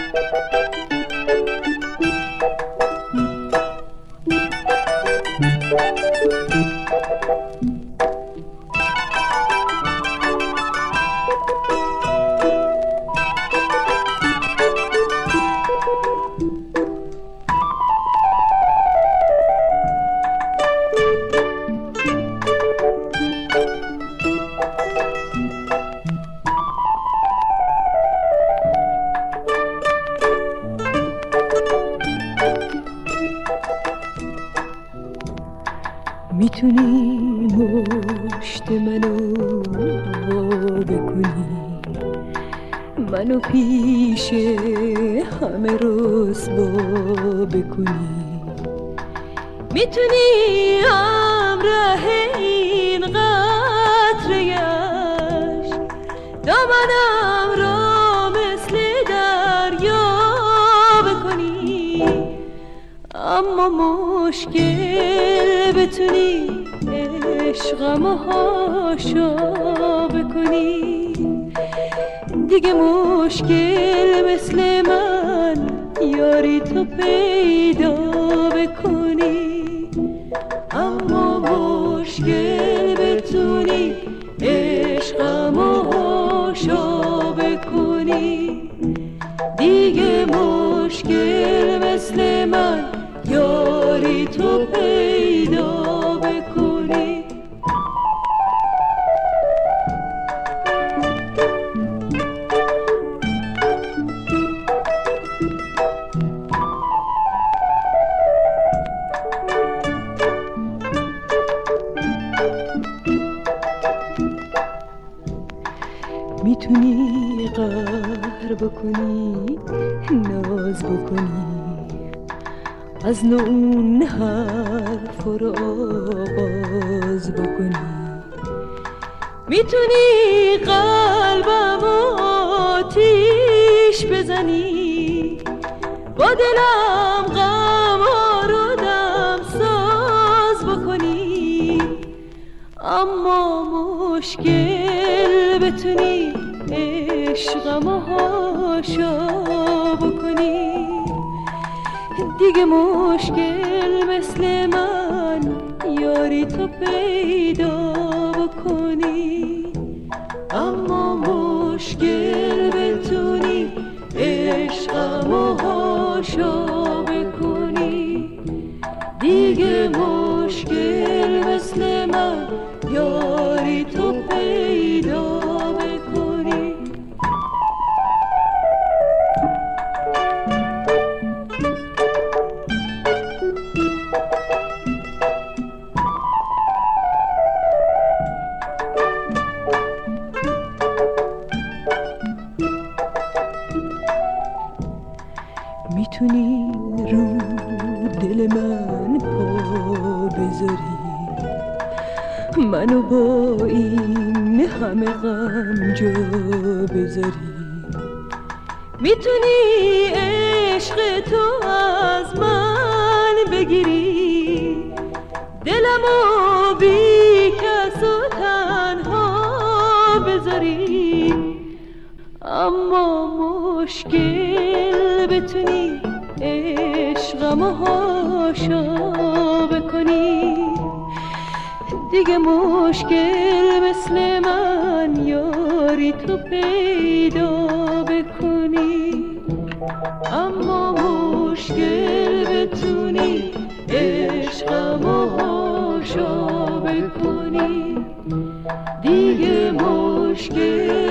میتونی مشت منو بکنی، منو پیش همه رسوا بکنی. میتونی همراه این قطره عشق دامنم را مثل دریا بکنی. اما مشکل بتونی عشقمو حاشا بکنی. دیگه مشکل مثل من یاری تو پیدا بکنی. اما مشکل بتونی عشقمو حاشا بکنی. دیگه مشکل مثل من یاری تو پیدا بکنی. میتونی قهر بکنی، ناز بکنی، از اون حرف رو آغاز بکنی. میتونی قلبم آتیش بزنی، با دلم غم رو دم ساز بکنی. اما مشکل بتونی عشقمو حاشا بکنی. دیگه مشکل مثل من یاری تو پیدا بکنی. اما مشکل بتونی عشقمو حاشا بکنی. دیگه مشکل مثل من یاری تو پیدا بکنی. میتونی رو دل من پا بذاری، منو با این همه غم جا بذاری. میتونی عشق تو از من بگیری، دلمو بی کس و تنها بذاری. اما مشکل بتونی عشقمو حاشا بکنی. دیگه مشکل مثل من یاری تو پیدا بکنی. اما مشکل بتونی عشقمو حاشا بکنی. دیگه مشکل